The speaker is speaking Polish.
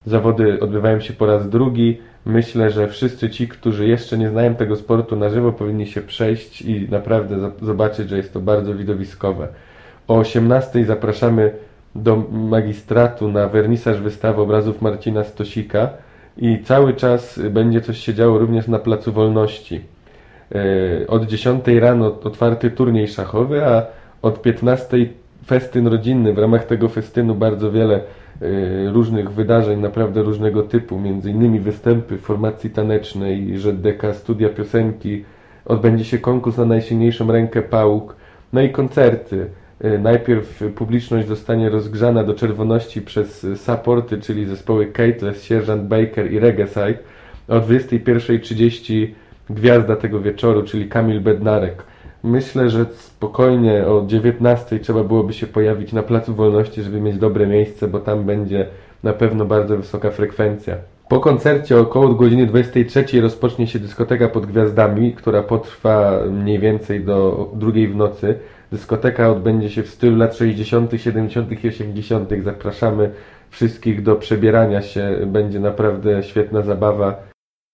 Zawody odbywają się po raz drugi. Myślę, że wszyscy ci, którzy jeszcze nie znają tego sportu na żywo, powinni się przejść i naprawdę zobaczyć, że jest to bardzo widowiskowe. O 18:00 zapraszamy do magistratu na wernisaż wystawy obrazów Marcina Stosika i cały czas będzie coś się działo również na Placu Wolności. Od 10:00 rano otwarty turniej szachowy, a od 15:00 festyn rodzinny. W ramach tego festynu bardzo wiele różnych wydarzeń, naprawdę różnego typu, między innymi występy formacji tanecznej, ŻDK, studia piosenki, odbędzie się konkurs na najsilniejszą rękę pałuk, no i koncerty. Najpierw publiczność zostanie rozgrzana do czerwoności przez supporty, czyli zespoły Cateless, Sierżant Baker i Reggae, a o 21:30 gwiazda tego wieczoru, czyli Kamil Bednarek. Myślę, że spokojnie o 19:00 trzeba byłoby się pojawić na Placu Wolności, żeby mieć dobre miejsce, bo tam będzie na pewno bardzo wysoka frekwencja. Po koncercie około godziny 23:00 rozpocznie się dyskoteka pod gwiazdami, która potrwa mniej więcej do 2:00 w nocy. Dyskoteka odbędzie się w stylu lat 60., 70. i 80. Zapraszamy wszystkich do przebierania się. Będzie naprawdę świetna zabawa.